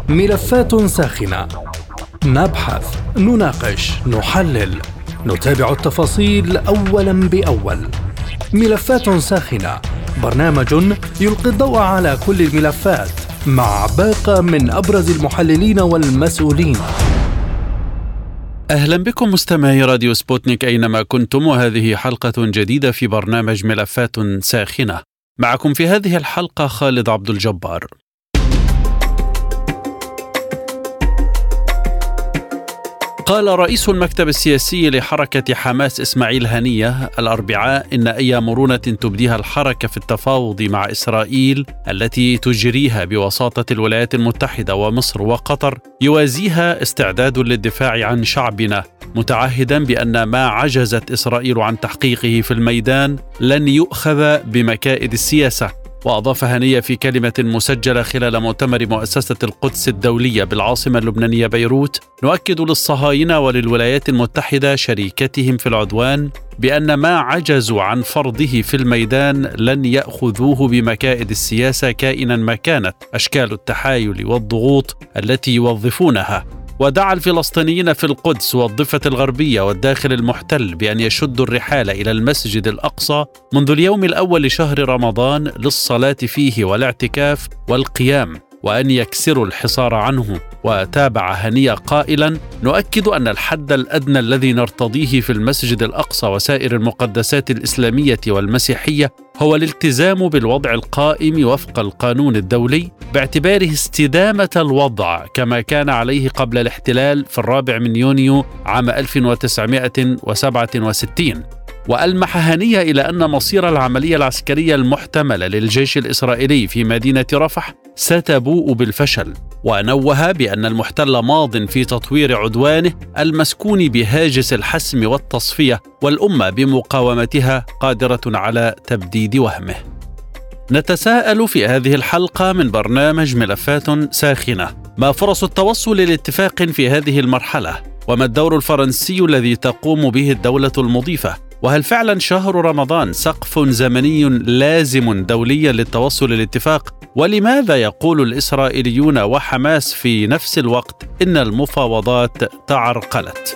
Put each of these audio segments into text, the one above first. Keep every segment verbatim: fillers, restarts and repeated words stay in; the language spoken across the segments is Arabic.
ملفات ساخنة، نبحث، نناقش، نحلل، نتابع التفاصيل أولاً بأول. ملفات ساخنة، برنامج يلقي الضوء على كل الملفات مع باقة من أبرز المحللين والمسؤولين. أهلا بكم مستمعي راديو سبوتنيك أينما كنتم، وهذه حلقة جديدة في برنامج ملفات ساخنة. معكم في هذه الحلقة خالد عبد الجبار. قال رئيس المكتب السياسي لحركة حماس إسماعيل هنية الأربعاء إن أي مرونة تبديها الحركة في التفاوض مع إسرائيل التي تجريها بوساطة الولايات المتحدة ومصر وقطر يوازيها استعداد للدفاع عن شعبنا، متعهدا بأن ما عجزت إسرائيل عن تحقيقه في الميدان لن يؤخذ بمكائد السياسة. وأضاف هنية في كلمة مسجلة خلال مؤتمر مؤسسة القدس الدولية بالعاصمة اللبنانية بيروت: نؤكد للصهاينة وللولايات المتحدة شريكتهم في العدوان بأن ما عجزوا عن فرضه في الميدان لن يأخذوه بمكائد السياسة كائنا ما كانت أشكال التحايل والضغوط التي يوظفونها. ودعا الفلسطينيين في القدس والضفة الغربية والداخل المحتل بأن يشدوا الرحال إلى المسجد الأقصى منذ اليوم الأول لشهر رمضان للصلاة فيه والاعتكاف والقيام، وأن يكسروا الحصار عنه. وتابع هنية قائلا: نؤكد أن الحد الأدنى الذي نرتضيه في المسجد الأقصى وسائر المقدسات الإسلامية والمسيحية هو الالتزام بالوضع القائم وفق القانون الدولي باعتباره استدامة الوضع كما كان عليه قبل الاحتلال في الرابع من يونيو عام ألف وتسعمائة وسبعة وستين. وألمح هنية إلى أن مصير العملية العسكرية المحتملة للجيش الإسرائيلي في مدينة رفح ستبوء بالفشل، ونوه بأن المحتل ماض في تطوير عدوانه المسكون بهاجس الحسم والتصفية، والأمة بمقاومتها قادرة على تبديد وهمه. نتساءل في هذه الحلقة من برنامج ملفات ساخنة: ما فرص التوصل لاتفاق في هذه المرحلة؟ وما الدور الفرنسي الذي تقوم به الدولة المضيفة؟ وهل فعلا شهر رمضان سقف زمني لازم دوليا للتوصل للاتفاق؟ ولماذا يقول الإسرائيليون وحماس في نفس الوقت إن المفاوضات تعرقلت؟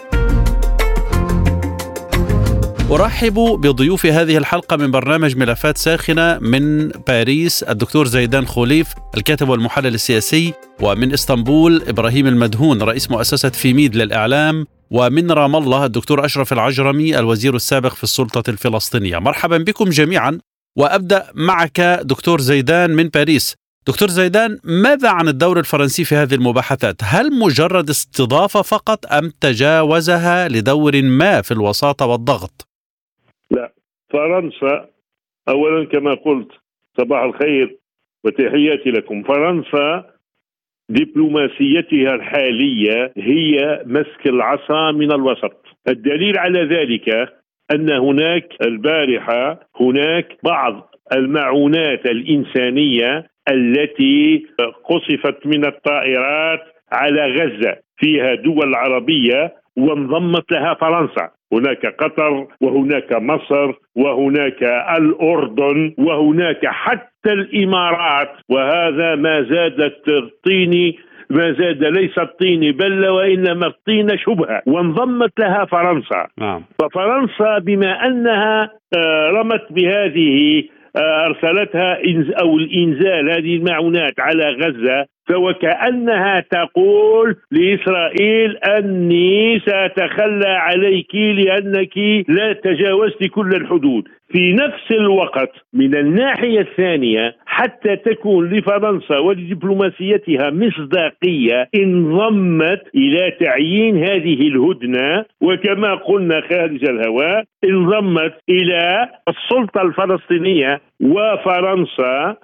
أرحب بضيوف هذه الحلقة من برنامج ملفات ساخنة: من باريس الدكتور زيدان خوليف الكاتب والمحلل السياسي، ومن اسطنبول إبراهيم المدهون رئيس مؤسسة فيميد للإعلام، ومن رام الله الدكتور أشرف العجرمي الوزير السابق في السلطة الفلسطينية. مرحبا بكم جميعا، وأبدأ معك دكتور زيدان من باريس. دكتور زيدان، ماذا عن الدور الفرنسي في هذه المباحثات؟ هل مجرد استضافة فقط أم تجاوزها لدور ما في الوساطة والضغط؟ لا، فرنسا أولا كما قلت صباح الخير وتحياتي لكم. فرنسا دبلوماسيتها الحالية هي مسك العصا من الوسط. الدليل على ذلك أن هناك البارحة هناك بعض المعونات الإنسانية التي قصفت من الطائرات على غزة، فيها دول عربية وانضمت لها فرنسا. هناك قطر وهناك مصر وهناك الأردن وهناك حتى الإمارات، وهذا ما زاد الطين ما زاد ليس الطين بل وإنما الطين شبهة، وانضمت لها فرنسا. نعم. ففرنسا بما أنها رمت بهذه أرسلتها أو الإنزال هذه المعونات على غزة، فوكأنها تقول لإسرائيل أني سأتخلى عليك لأنك لا تجاوزت كل الحدود. في نفس الوقت من الناحية الثانية حتى تكون لفرنسا ولدبلوماسيتها مصداقية انضمت إلى تعيين هذه الهدنة، وكما قلنا خارج الهواء انضمت إلى السلطة الفلسطينية وفرنسا،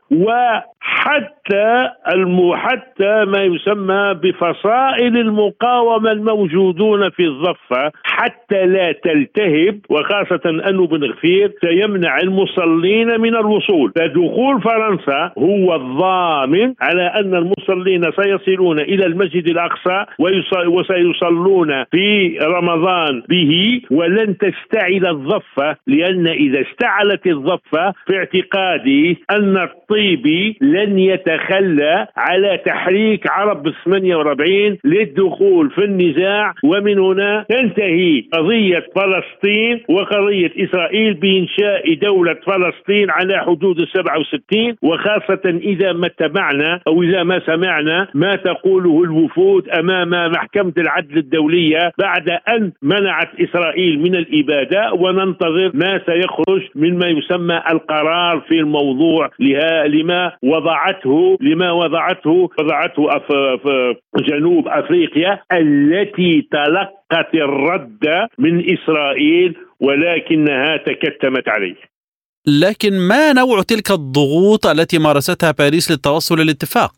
وحتى حتى ما يسمى بفصائل المقاومة الموجودون في الضفة حتى لا تلتهب، وخاصة أنه بن غفير سيمنع المصلين من الوصول. فدخول فرنسا هو الضامن على أن المصلين سيصلون إلى المسجد الأقصى وسيصلون في رمضان به، ولن تستعل الضفة، لأن إذا استعلت الضفة في اعتقادي أن الطيبي لا لن يتخلى على تحريك عرب ثمانية وأربعين للدخول في النزاع، ومن هنا تنتهي قضية فلسطين وقضية إسرائيل بإنشاء دولة فلسطين على حدود السبعة وستين، وخاصة إذا ما اتبعنا أو إذا ما سمعنا ما تقوله الوفود أمام محكمة العدل الدولية بعد أن منعت إسرائيل من الإبادة، وننتظر ما سيخرج مما يسمى القرار في الموضوع لها لما وضعته لما وضعته وضعته في جنوب أفريقيا التي تلقت الرد من إسرائيل ولكنها تكتمت عليه. لكن ما نوع تلك الضغوط التي مارستها باريس للتوصل للاتفاق؟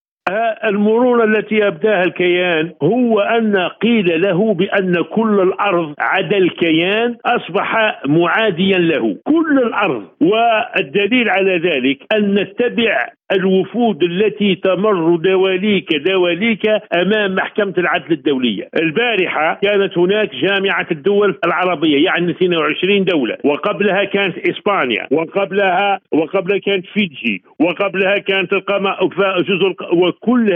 المرونة التي أبداها الكيان هو أن قيل له بأن كل الأرض عدا الكيان أصبح معاديا له، كل الأرض. والدليل على ذلك أن نتبع الوفود التي تمر دواليك دواليك أمام محكمة العدل الدولية. البارحة كانت هناك جامعة الدول العربية، يعني اثنين وعشرين دولة، وقبلها كانت إسبانيا، وقبلها وقبلها كانت فيجي، وقبلها كانت جزر. وكل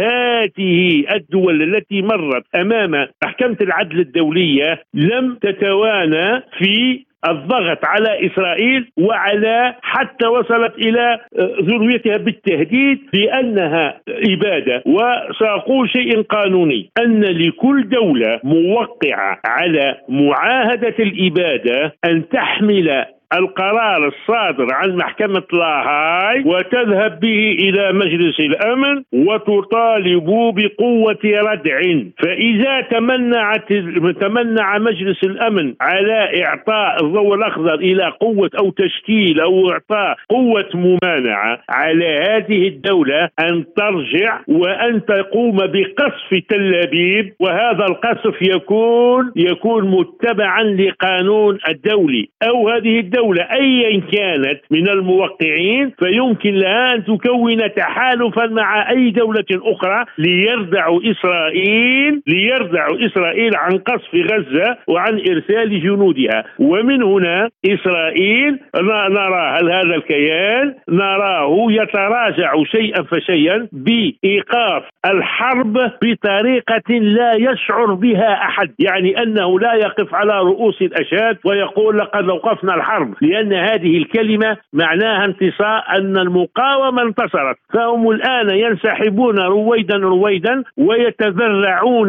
هذه الدول التي مرت أمام محكمة العدل الدولية لم تتوانى في الضغط على إسرائيل، وعلى حتى وصلت إلى ذروتها بالتهديد بأنها إبادة. وسأقول شيء قانوني، أن لكل دولة موقعة على معاهدة الإبادة أن تحمل القرار الصادر عن محكمة لاهاي وتذهب به إلى مجلس الأمن وتطالب بقوة ردع. فإذا تمنعت تمنع مجلس الأمن على إعطاء الضوء الأخضر إلى قوة أو تشكيل أو إعطاء قوة ممانعة، على هذه الدولة أن ترجع وأن تقوم بقصف تل أبيب، وهذا القصف يكون يكون متبعا لقانون الدولي. أو هذه الدولة أيا كانت من الموقعين فيمكن لها أن تكون تحالفا مع أي دولة أخرى ليردعوا إسرائيل ليردعوا إسرائيل عن قصف غزة وعن إرسال جنودها. ومن هنا إسرائيل نرى هل هذا الكيان نراه يتراجع شيئا فشيئا بإيقاف الحرب بطريقة لا يشعر بها أحد، يعني أنه لا يقف على رؤوس الأشهاد ويقول لقد أوقفنا الحرب، لأن هذه الكلمة معناها انتصار، أن المقاومة انتصرت. فهم الآن ينسحبون رويدا رويدا ويتذرعون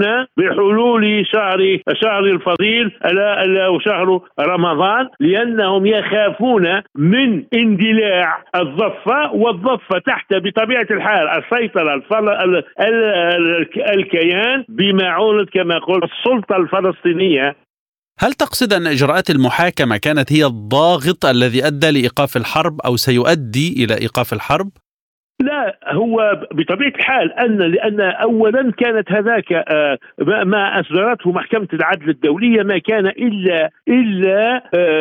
بحلول شهر شهر الفضيل ألا شهر رمضان، لأنهم يخافون من اندلاع الضفة، والضفة تحت بطبيعة الحال السيطرة الكيان بمعونة كما قلت السلطة الفلسطينية. هل تقصد أن إجراءات المحاكمة كانت هي الضاغط الذي أدى لإيقاف الحرب أو سيؤدي إلى إيقاف الحرب؟ لا، هو بطبيعة الحال أن لأن أولا كانت هذاك ما أصدرته محكمة العدل الدولية ما كان إلا إلا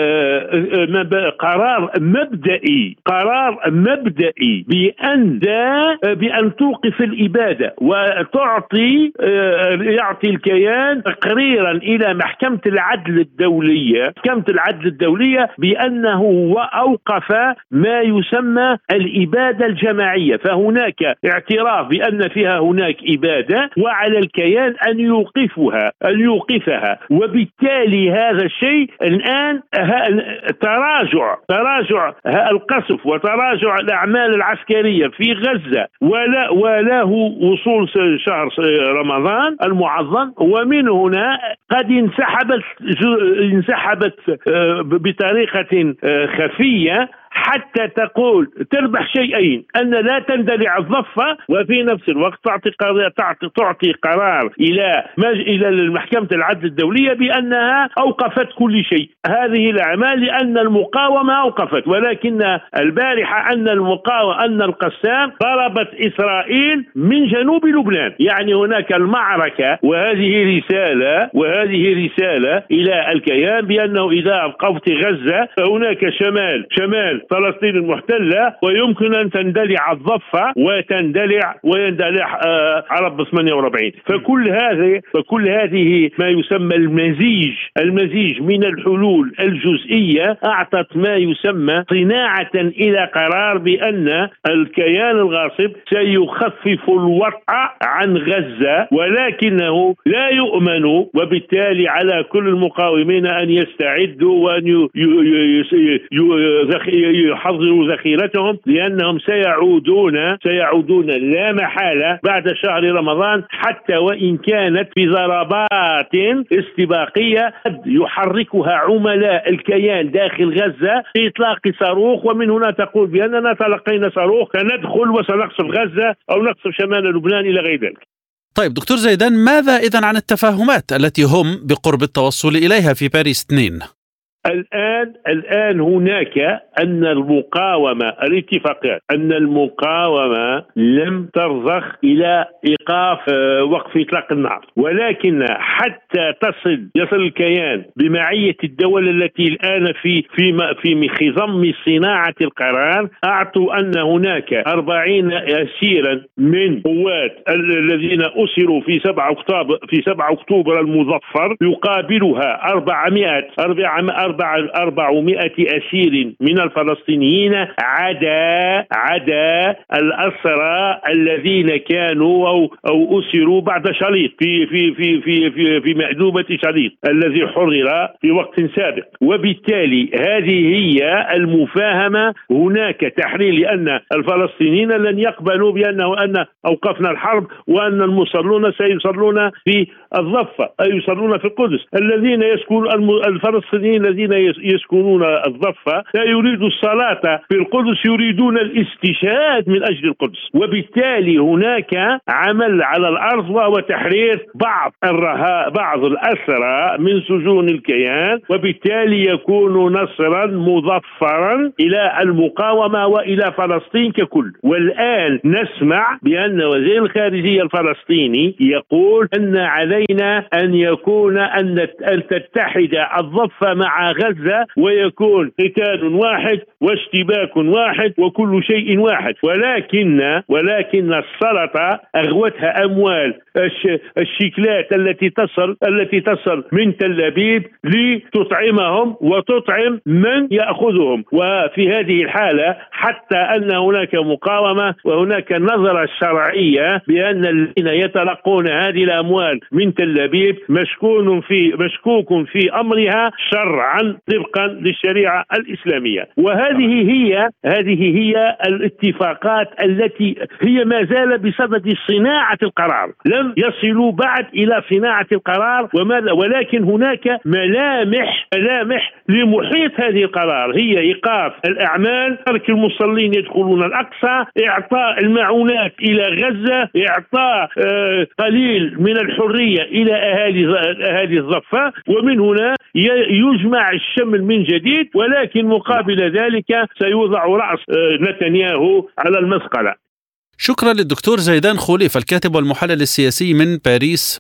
قرار مبدئي قرار مبدئي بأن بأن توقف الإبادة وتعطي يعطي الكيان تقريرا إلى محكمة العدل الدولية محكمة العدل الدولية بأنه أوقف ما يسمى الإبادة الجماعية. فهناك اعتراف بأن فيها هناك إبادة، وعلى الكيان أن يوقفها أن يوقفها وبالتالي هذا الشيء الآن تراجع تراجع القصف وتراجع الأعمال العسكرية في غزة ولا وله وصول شهر رمضان المعظم، ومن هنا قد انسحبت انسحبت بطريقة خفية حتى تقول تربح شيئين، أن لا تندلع الضفة وفي نفس الوقت تعطي تعطي تعطي قرار إلى إلى المحكمة العدل الدولية بأنها أوقفت كل شيء هذه الأعمال لأن المقاومة أوقفت. ولكن البارحة أن المقاومة أن القسام ضربت إسرائيل من جنوب لبنان، يعني هناك المعركة، وهذه رسالة وهذه رسالة إلى الكيان بأنه إذا أوقفت غزة فهناك شمال شمال فلسطين المحتلة، ويمكن أن تندلع الضفة وتندلع ويندلع آه عرب ثمانية وأربعين. فكل هذه فكل هذه ما يسمى المزيج المزيج من الحلول الجزئية أعطت ما يسمى صناعة إلى قرار بأن الكيان الغاصب سيخفف الوطأ عن غزة، ولكنه لا يؤمن، وبالتالي على كل المقاومين أن يستعدوا وأن يحضروا ذخيرتهم، لأنهم سيعودون سيعودون لا محالة بعد شهر رمضان، حتى وإن كانت في ضربات استباقية قد يحركها عملاء الكيان داخل غزة بإطلاق صاروخ، ومن هنا تقول بأننا تلقينا صاروخ سندخل وسنقصف غزة أو نقصف شمال لبنان إلى غير ذلك. طيب دكتور زيدان، ماذا إذن عن التفاهمات التي هم بقرب التوصل إليها في باريس اثنين؟ الآن الآن هناك أن المقاومة الاتفاقات أن المقاومة لم ترضخ إلى إيقاف وقف إطلاق النار، ولكن حتى تصل يصل الكيان بمعية الدول التي الآن في في في خضم صناعة القرار، أعطوا أن هناك أربعين أسيرا من قوات الذين أسروا في سبعة أكتوبر في سبعة أكتوبر المظفر، يقابلها أربعمائة أربعمائة أسير من الفلسطينيين، عدا عدا الأسرى الذين كانوا أو أو أسروا بعد شليط في في في في في, في مأدوبة شليط الذي حرر في وقت سابق. وبالتالي هذه هي المفاهمة. هناك تحرير، لأن الفلسطينيين لن يقبلوا بأنه أن أوقفنا الحرب وأن المصلون سيصلون في الضفة أي يصلون في القدس. الذين يسكنون الفلسطينيين الذين يسكنون الضفة لا يريدوا الصلاة في القدس، يريدون الاستشهاد من أجل القدس. وبالتالي هناك عمل على الأرض، وهو تحرير بعض الرهاء بعض الأسرى من سجون الكيان، وبالتالي يكون نصرا مظفرا إلى المقاومة وإلى فلسطين ككل. والآن نسمع بأن وزير الخارجية الفلسطيني يقول أن علينا أن يكون أن أن تتحد الضفة مع غزة ويكون قتال واحد واشتباك واحد وكل شيء واحد، ولكن ولكن السلطة أغوتها أموال الشيكلات التي تصل التي تصل من تل أبيب لتطعمهم وتطعم من يأخذهم. وفي هذه الحالة حتى أن هناك مقاومة وهناك نظرة شرعية بأن الذين يتلقون هذه الأموال من تل أبيب مشكون في مشكوك في أمرها شرعا طبقا للشريعة الإسلامية. وهذه هي هذه هي الاتفاقات التي هي ما زال بصدد صناعة القرار، لم يصلوا بعد إلى صناعة القرار، ولكن هناك ملامح ملامح لمحيط هذه القرار، هي إيقاف الأعمال، ترك المصلين يدخلون الأقصى، إعطاء المعونات إلى غزة، إعطاء آه قليل من الحرية إلى أهالي أهالي الضفة، ومن هنا يجمع الشمل من جديد، ولكن مقابل ذلك سيوضع رأس نتنياهو على المسقلة. شكرا للدكتور زيدان خوليف، الكاتب والمحلل السياسي من باريس.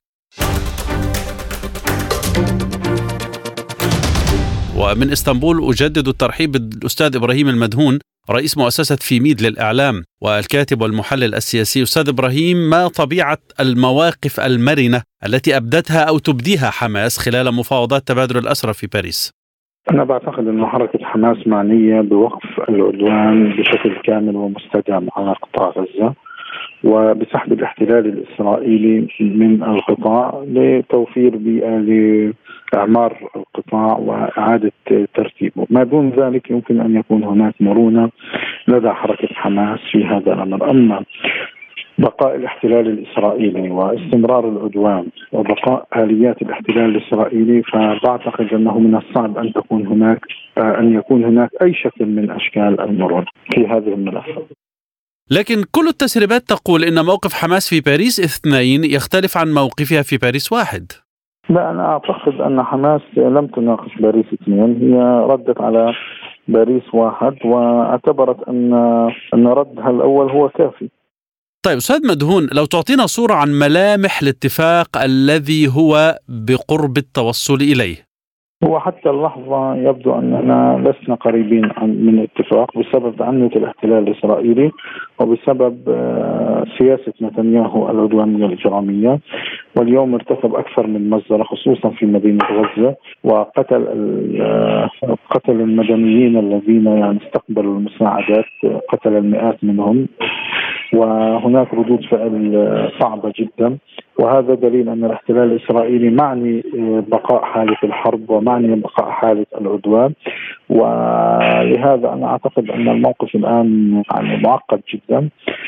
ومن اسطنبول أجدد الترحيب بالأستاذ إبراهيم المدهون، رئيس مؤسسة فيميد للإعلام والكاتب والمحلل السياسي. أستاذ إبراهيم، ما طبيعة المواقف المرنة التي أبدتها أو تبديها حماس خلال مفاوضات تبادل الأسرى في باريس؟ أنا بعتقد أن حركة حماس معنية بوقف العدوان بشكل كامل ومستدام على قطاع غزة، وبسحب الاحتلال الإسرائيلي من القطاع لتوفير بيئة لإعمار القطاع وإعادة ترتيبه. ما دون ذلك يمكن أن يكون هناك مرونة لدى حركة حماس في هذا الأمر. أما بقاء الاحتلال الإسرائيلي واستمرار العدوان وبقاء آليات الاحتلال الإسرائيلي، فبعتقد أنه من الصعب أن تكون هناك أن يكون هناك أي شكل من أشكال المرونة في هذه الملفات. لكن كل التسريبات تقول إن موقف حماس في باريس اثنين يختلف عن موقفها في باريس واحد. لا، أنا أعتقد أن حماس لم تناقش باريس اثنين، هي ردت على باريس واحد، واعتبرت أن أن ردها الأول هو كافي. طيب أستاذ مدهون، لو تعطينا صورة عن ملامح الاتفاق الذي هو بقرب التوصل إليه. هو حتى اللحظة يبدو أننا لسنا قريبين من الاتفاق بسبب تعنت الاحتلال الإسرائيلي وبسبب سياسة نتنياهو العدوانية الإجرامية. واليوم ارتكب أكثر من مجزرة خصوصا في مدينة غزة، وقتل قتل المدنيين الذين يعني استقبلوا المساعدات، قتل المئات منهم، وهناك ردود فعل صعبة جدا. وهذا دليل أن الاحتلال الإسرائيلي معني بقاء حالة الحرب ومعني بقاء حالة العدوان. ولهذا أنا أعتقد أن الموقف الآن يعني معقد جدا،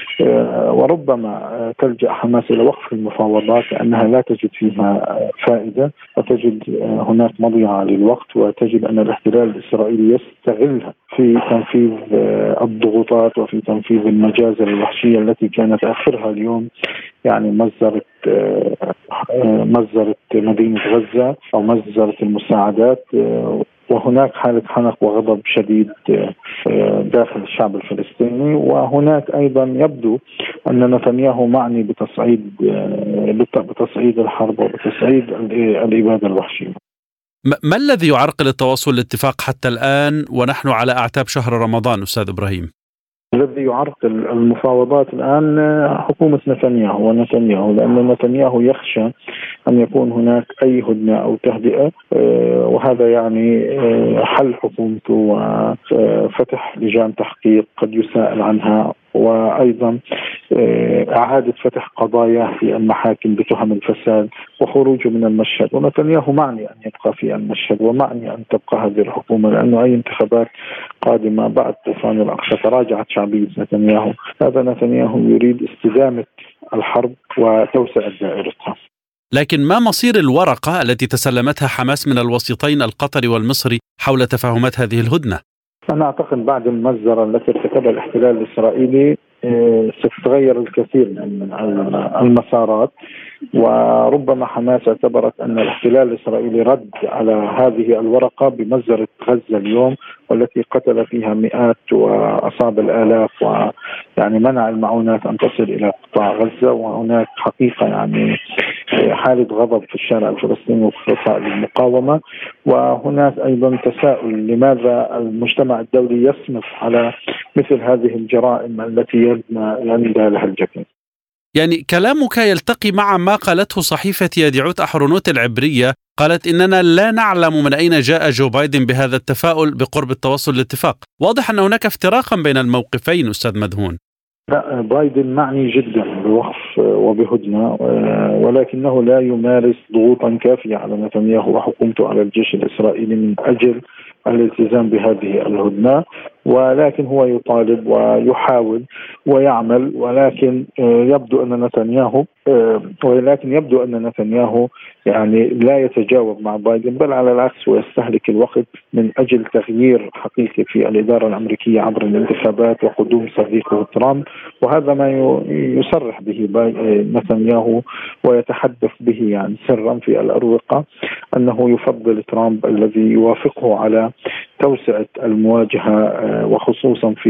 وربما تلجأ حماس إلى وقف المفاوضات لأنها لا تجد فيها فائدة، وتجد هناك مضيعة للوقت، وتجد أن الاحتلال الإسرائيلي يستغلها في تنفيذ الضغوطات وفي تنفيذ المجازر الوحشية التي كانت آخرها اليوم يعني مجزرة مجزرة مدينة غزة أو مجزرة المساعدات. وهناك حالة حنق وغضب شديد داخل الشعب الفلسطيني، وهناك أيضا يبدو أن نتنياهو معني بتصعيد بتصعيد الحرب وبتصعيد الإبادة الوحشية. ما الذي يعرقل التوصل للاتفاق حتى الآن ونحن على أعتاب شهر رمضان أستاذ إبراهيم؟ الذي يعرقل المفاوضات الآن حكومة نتنياهو ونتنياهو لأن نتنياهو يخشى أن يكون هناك أي هدنة أو تهدئة، وهذا يعني حل حكومته وفتح لجان تحقيق قد يسأل عنها، وأيضا إعادة فتح قضايا في المحاكم بتهم الفساد وخروجه من المشهد. ونتنياهو معني أن يبقى في المشهد ومعني أن تبقى هذه الحكومة، لأنه أي انتخابات قادمة بعد طوفان الأقصى تراجعت شعبية نتنياهو. هذا نتنياهو يريد استدامة الحرب وتوسعة دائرتها. لكن ما مصير الورقة التي تسلمتها حماس من الوسيطين القطري والمصري حول تفاهمات هذه الهدنة؟ أنا أعتقد بعد المجزرة التي ارتكبها الاحتلال الإسرائيلي ستتغير الكثير من المسارات، وربما حماس اعتبرت أن الاحتلال الإسرائيلي رد على هذه الورقة بمجزرة غزة اليوم، والتي قتل فيها مئات وأصاب الآلاف، ويعني منع المعونات أن تصل إلى قطاع غزة. وهناك حقيقة يعني حالة غضب في الشارع الفلسطيني وفي وسائل المقاومة. وهناك أيضا تساؤل لماذا المجتمع الدولي يصمت على مثل هذه الجرائم التي يندى لها الجبين. يعني كلامك يلتقي مع ما قالته صحيفة يديعوت أحرونوت العبرية، قالت إننا لا نعلم من أين جاء جو بايدن بهذا التفاؤل بقرب التوصل للاتفاق. واضح أن هناك افتراقا بين الموقفين أستاذ مدهون. لا، بايدن معني جدا بوقف وبهدنة، ولكنه لا يمارس ضغوطا كافية على نتنياهو وحكومته على الجيش الإسرائيلي من أجل الالتزام بهذه الهدنة. ولكن هو يطالب ويحاول ويعمل، ولكن يبدو أن نتنياهو ولكن يبدو أن نتنياهو يعني لا يتجاوب مع بايدن، بل على العكس ويستهلك الوقت من أجل تغيير حقيقي في الإدارة الأمريكية عبر الانتخابات وقدوم صديقه ترامب. وهذا ما يصرح به نتنياهو ويتحدث به يعني سرا في الأروقة، أنه يفضل ترامب الذي يوافقه على توسعة المواجهة وخصوصا في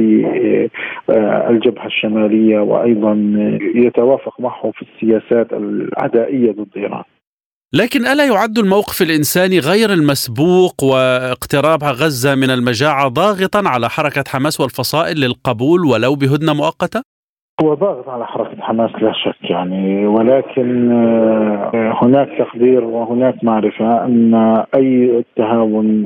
الجبهة الشمالية، وأيضا يتوافق معه في السياسات العدائية ضد إيران. لكن ألا يعد الموقف الإنساني غير المسبوق واقتراب غزة من المجاعة ضاغطا على حركة حماس والفصائل للقبول ولو بهدنة مؤقتة؟ هو ضاغط على حركة حماس لا شك يعني، ولكن هناك تقدير وهناك معرفة أن أي تهاون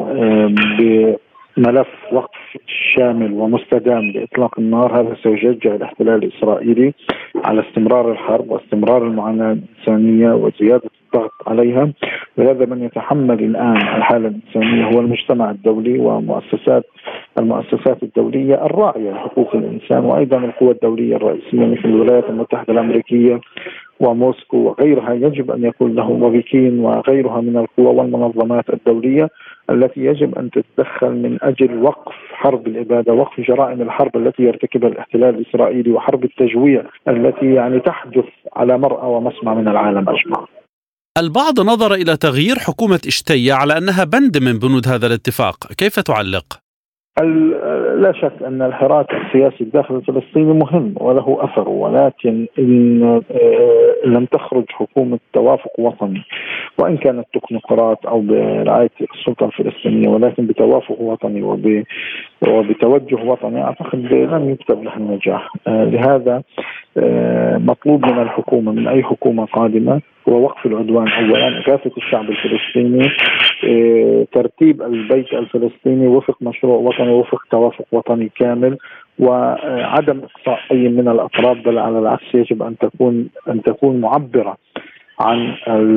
بملف وقف شامل ومستدام لإطلاق النار هذا سيشجع الاحتلال الإسرائيلي على استمرار الحرب واستمرار المعاناة الإنسانية وزيادة الضغط عليها. ولهذا من يتحمل الآن الحالة الإنسانية هو المجتمع الدولي ومؤسسات المؤسسات الدولية الراعية لحقوق الإنسان، وأيضا القوى الدولية الرئيسية مثل الولايات المتحدة الأمريكية وموسكو وغيرها. يجب أن يكون لهم وبكين وغيرها من القوى والمنظمات الدولية التي يجب أن تتدخل من أجل وقف حرب الإبادة، وقف جرائم الحرب التي يرتكبها الاحتلال الإسرائيلي وحرب التجويع التي يعني تحدث على مرأى ومسمع من العالم أجمع. البعض نظر إلى تغيير حكومة إشتية على أنها بند من بنود هذا الاتفاق، كيف تعلق؟ لا شك أن الحراك السياسي الداخل الفلسطيني مهم وله أثر، ولكن إن لم تخرج حكومة توافق وطني وإن كانت تكنوقراط أو برعاية السلطة الفلسطينية، ولكن بتوافق وطني وبتوجه وطني، أعتقد لن يكتب له النجاح. لهذا مطلوب من الحكومة، من أي حكومة قادمة، هو وقف العدوان أولا، إغاثة الشعب الفلسطيني، ترتيب البيت الفلسطيني وفق مشروع وطني وفق توافق وطني كامل، وعدم إقصاء أي من الأطراف، بل على العكس يجب أن تكون أن تكون معبرة عن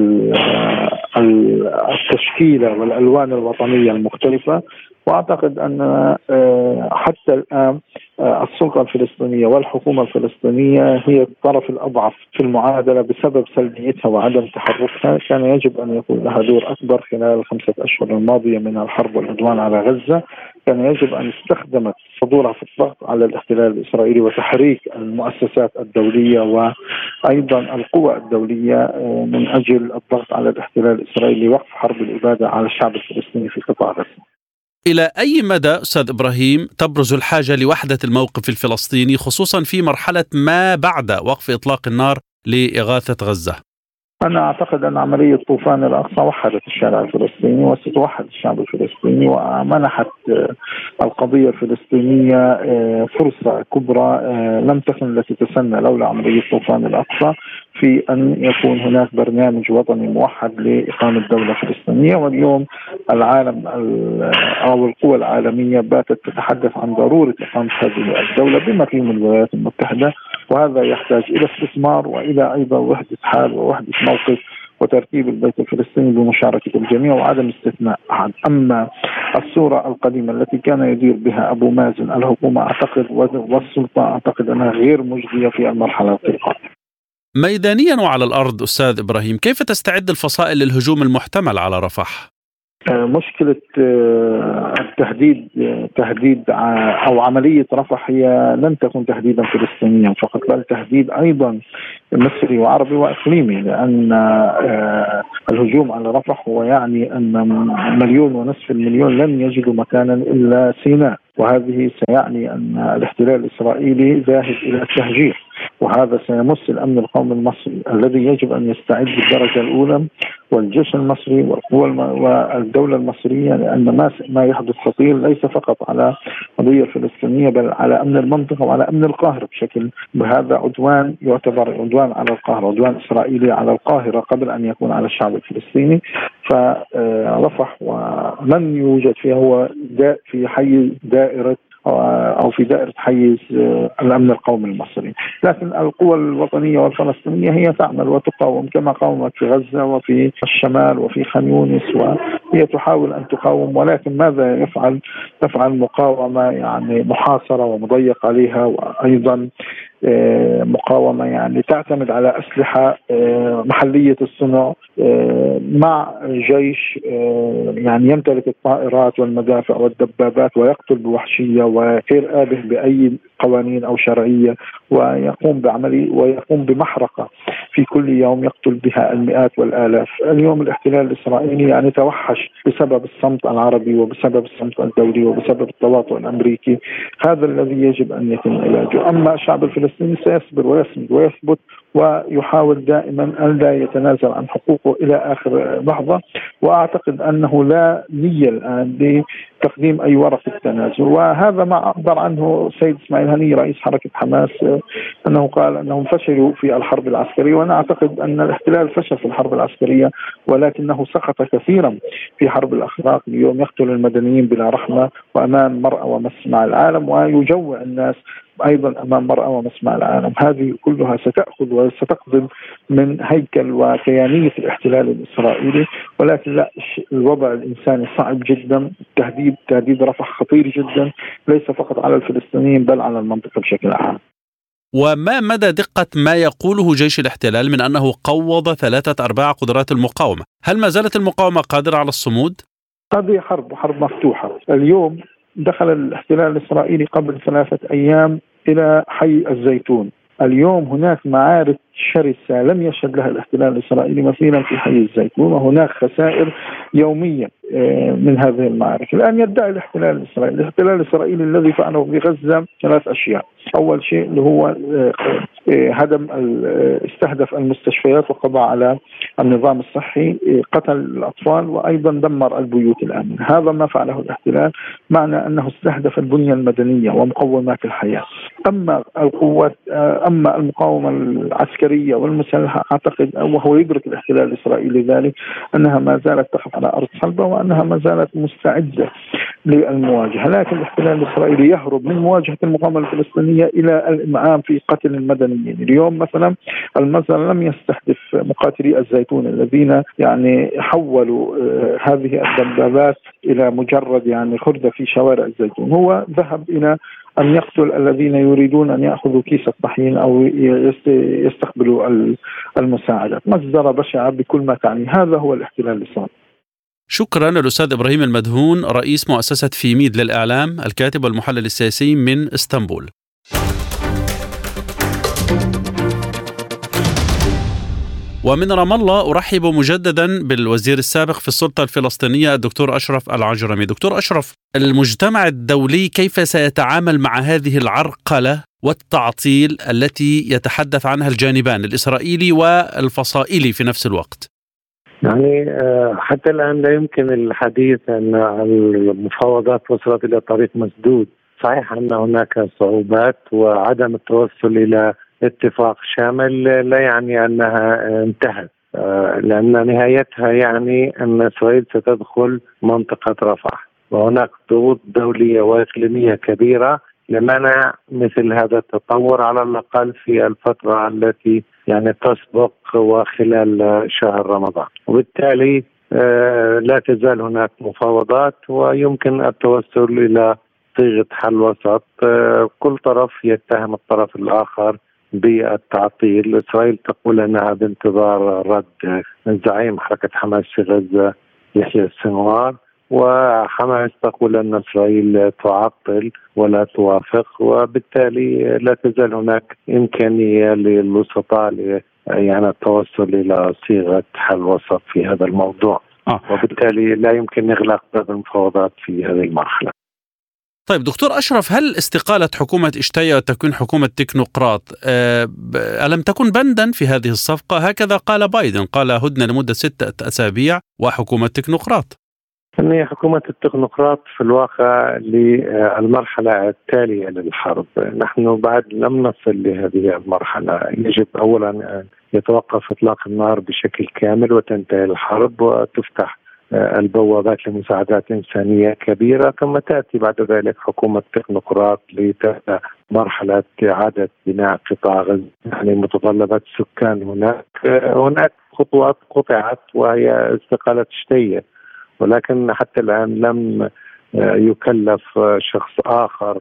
التشكيلة والألوان الوطنية المختلفة. وأعتقد أن حتى الآن السلطة الفلسطينية والحكومة الفلسطينية هي الطرف الأضعف في المعادلة بسبب سلبيتها وعدم تحركها. كان يجب أن يكون لها دور أكبر خلال الخمسة أشهر الماضية من الحرب والعدوان على غزة. كان يجب أن استخدمت حضورها في الضغط على الاحتلال الإسرائيلي وتحريك المؤسسات الدولية وأيضا القوى الدولية من أجل الضغط على الاحتلال الإسرائيلي لوقف حرب الإبادة على الشعب الفلسطيني في قطاع غزة. إلى أي مدى أستاذ إبراهيم تبرز الحاجة لوحدة الموقف الفلسطيني، خصوصا في مرحلة ما بعد وقف إطلاق النار لإغاثة غزة؟ أنا أعتقد أن عملية طوفان الأقصى وحدت الشارع الفلسطيني وستوحد الشعب الفلسطيني، ومنحت القضية الفلسطينية فرصة كبرى لم تكن التي تسنى لولا عملية طوفان الأقصى في أن يكون هناك برنامج وطني موحد لإقامة دولة فلسطينية. واليوم العالم أو القوى العالمية باتت تتحدث عن ضرورة إقامة هذه الدولة بما فيهم الولايات المتحدة، وهذا يحتاج إلى استثمار وإلى أيضا وحدة حال ووحدة موقف وترتيب البيت الفلسطيني بمشاركة الجميع وعدم استثناء أحد. أما الصورة القديمة التي كان يدير بها أبو مازن الحكومة أعتقد والسلطة أعتقد أنها غير مجدية في المرحلة القادمة. ميدانيا وعلى الأرض أستاذ إبراهيم، كيف تستعد الفصائل للهجوم المحتمل على رفح؟ مشكلة التهديد تهديد أو عملية رفح هي لن تكون تهديدا فلسطينيا فقط، بل تهديد أيضا مصري وعربي وإقليمي، لأن الهجوم على رفح هو يعني أن مليون ونصف المليون لن يجدوا مكانا إلا سيناء، وهذه سيعني أن الاحتلال الإسرائيلي ذاهب إلى التهجير، وهذا سيمس الأمن القومي المصري الذي يجب أن يستعد بالدرجة الأولى، والجيش المصري والقوى والدولة المصرية، لأن ما ما يحدث خطير ليس فقط على القضية الفلسطينية بل على أمن المنطقة وعلى أمن القاهرة بشكل. بهذا عدوان يعتبر عدوان على القاهرة، عدوان إسرائيلي على القاهرة قبل أن يكون على الشعب الفلسطيني. فرفح ومن يوجد فيها هو في حيز دائرة أو في دائرة حيز الأمن القومي المصري، لكن القوى الوطنية والفلسطينية هي تعمل وتقاوم كما قاومت في غزة وفي الشمال وفي خان يونس، وهي تحاول أن تقاوم، ولكن ماذا يفعل؟ تفعل مقاومة يعني محاصرة ومضيق عليها، وأيضا مقاومة يعني تعتمد على أسلحة محلية الصنع مع جيش يعني يمتلك الطائرات والمدافع والدبابات ويقتل بوحشية وغير آبه بأي قوانين أو شرعية، ويقوم بعملي ويقوم بمحرقة في كل يوم يقتل بها المئات والآلاف. اليوم الاحتلال الإسرائيلي يعني توحش بسبب الصمت العربي وبسبب الصمت الدولي وبسبب التواطؤ الأمريكي، هذا الذي يجب أن يتم علاجه. أما الشعب الفلسطيني سيصبر ويصمد ويثبت ويحاول دائما أن لا يتنازل عن حقوقه إلى آخر لحظة، وأعتقد أنه لا نية الآن لتقديم أي ورقة تنازل، وهذا ما أخبر عنه السيد إسماعيل هنية رئيس حركة حماس، أنه قال أنهم فشلوا في الحرب العسكرية، وأنا أعتقد أن الاحتلال فشل في الحرب العسكرية ولكنه سقط كثيرا في حرب الأخلاق. اليوم يقتل المدنيين بلا رحمة وأمام مرأى ومسمع العالم، ويجوع الناس أيضا أمام مرأى ومسمع العالم. هذه كلها ستأخذ وستقدم من هيكل وكيانية الاحتلال الإسرائيلي، ولكن لا، الوضع الإنساني صعب جدا، تهديد تهديد رفح خطير جدا ليس فقط على الفلسطينيين بل على المنطقة بشكل عام. وما مدى دقة ما يقوله جيش الاحتلال من أنه قوض ثلاثة أرباع قدرات المقاومة؟ هل ما زالت المقاومة قادرة على الصمود؟ هذه حرب حرب مفتوحة. اليوم دخل الاحتلال الإسرائيلي قبل ثلاثة أيام إلى حي الزيتون اليوم هناك معارك شرسة لم يشهد لها الاحتلال الإسرائيلي مثيلا في حي الزيتون، وهناك خسائر يومية من هذه المعارك. الآن يدعي الاحتلال الإسرائيلي الاحتلال الإسرائيلي الذي فعله في غزة ثلاث أشياء. أول شيء اللي هو هدم استهدف المستشفيات وقضى على النظام الصحي، قتل الأطفال، وأيضا دمر البيوت الآمنة. هذا ما فعله الاحتلال، معنى أنه استهدف البنية المدنية ومقومات الحياة. أما القوات أما المقاومة العسكرية والمسلحة، أعتقد وهو يدرك الاحتلال الإسرائيلي ذلك أنها ما زالت تقف على أرض صلبة وأنها ما زالت مستعدة للمواجهة. لكن الاحتلال الإسرائيلي يهرب من مواجهة المقاومة الفلسطينية إلى الإمعان في قتل المدنيين. اليوم مثلا المصدر لم يستهدف مقاتلي الزيتون الذين يعني حولوا هذه الدبابات إلى مجرد يعني خردة في شوارع الزيتون، هو ذهب إلى أن يقتل الذين يريدون أن يأخذوا كيس الطحين أو يستقبلوا المساعدات. مجزرة بشعة بكل ما تعني. هذا هو الاحتلال الإسرائيلي. شكرا للأستاذ إبراهيم المدهون، رئيس مؤسسة فيميد للإعلام، الكاتب والمحلل السياسي من اسطنبول. ومن رام الله أرحب مجددا بالوزير السابق في السلطة الفلسطينية الدكتور أشرف العجرمي. دكتور أشرف، المجتمع الدولي كيف سيتعامل مع هذه العرقلة والتعطيل التي يتحدث عنها الجانبان الإسرائيلي والفصائلي في نفس الوقت؟ يعني حتى الآن لا يمكن الحديث أن المفاوضات وصلت إلى طريق مسدود. صحيح أن هناك صعوبات، وعدم التوصل إلى اتفاق شامل لا يعني أنها انتهت، لأن نهايتها يعني أن إسرائيل ستدخل منطقة رفح، وهناك ضغوط دولية وإقليمية كبيرة لمنع مثل هذا التطور على الأقل في الفترة التي يعني تسبق وخلال شهر رمضان. وبالتالي لا تزال هناك مفاوضات، ويمكن التوصل إلى صيغة حل وسط. كل طرف يتهم الطرف الآخر بالتعطيل. إسرائيل تقول أنها بانتظار رد زعيم حركة حماس في غزة يحيى السنوار، وحماس تقول أن إسرائيل تعطل ولا توافق، وبالتالي لا تزال هناك إمكانية للوسطاء يعني التوصل إلى صيغة حل وسط في هذا الموضوع. آه. وبالتالي لا يمكن إغلاق باب المفاوضات في هذه المرحلة. طيب دكتور أشرف، هل استقالة حكومة إشتيا وتكوين حكومة تكنوقراط ألم تكن بندا في هذه الصفقة؟ هكذا قال بايدن، قال هدنة لمدة ستة أسابيع وحكومة تكنوقراط. هي حكومة التكنوقراط في الواقع للمرحلة التالية للحرب. نحن بعد لم نصل لهذه المرحلة. يجب أولا أن يتوقف إطلاق النار بشكل كامل وتنتهي الحرب وتفتح البوابات لمساعدات إنسانية كبيرة، ثم تأتي بعد ذلك حكومة تكنوقراط لتبدأ مرحلة إعادة بناء قطاع غزة. يعني متطلبات السكان هناك هناك خطوات قطعت وهي استقالة إشتيا، ولكن حتى الآن لم يكلف شخص آخر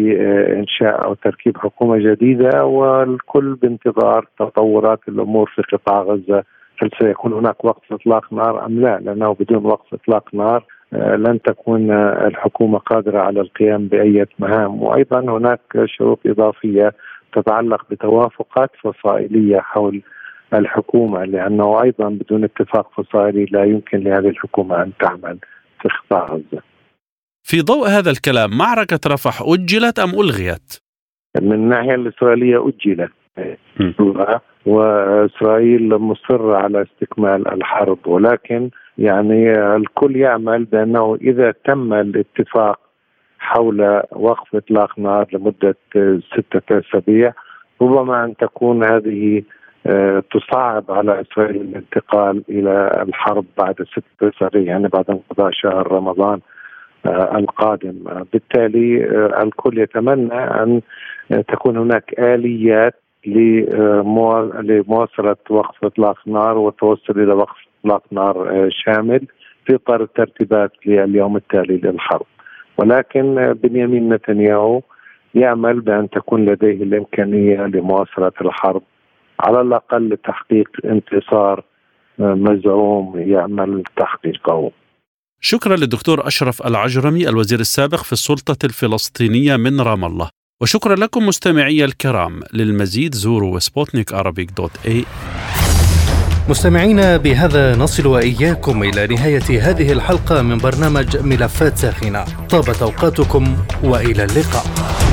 بإنشاء أو تركيب حكومة جديدة، والكل بانتظار تطورات الأمور في قطاع غزة. هل سيكون هناك وقف إطلاق نار أم لا؟ لأنه بدون وقف إطلاق نار لن تكون الحكومة قادرة على القيام بأي مهام. وأيضا هناك شروط إضافية تتعلق بتوافقات فصائلية حول الحكومة، لأنه أيضا بدون اتفاق فصائلي لا يمكن لهذه الحكومة أن تعمل في قطاع غزة. في ضوء هذا الكلام، معركة رفح أجلت أم ألغيت؟ من الناحية الإسرائيلية أجلت، وإسرائيل مصرة على استكمال الحرب، ولكن يعني الكل يعمل بأنه إذا تم الاتفاق حول وقف إطلاق نار لمدة ستة أسابيع ربما أن تكون هذه تصعب على إسرائيل الانتقال إلى الحرب بعد ستة أسابيع، يعني بعد انقضاء شهر رمضان القادم. بالتالي الكل يتمنى أن تكون هناك آليات لمواصلة وقف إطلاق نار والتوصل إلى وقف إطلاق نار شامل في إطار الترتيبات لليوم التالي للحرب. ولكن بنيامين نتنياهو يعمل بأن تكون لديه الإمكانية لمواصلة الحرب على الأقل لتحقيق انتصار مزعوم يعمل تحقيقه. شكرا للدكتور أشرف العجرمي، الوزير السابق في السلطة الفلسطينية من رام الله. وشكرا لكم مستمعي الكرام. للمزيد زوروا سبوتنيك أرابيك دوت إيه. مستمعينا، بهذا نصل وإياكم إلى نهاية هذه الحلقة من برنامج ملفات ساخنة. طابت أوقاتكم وإلى اللقاء.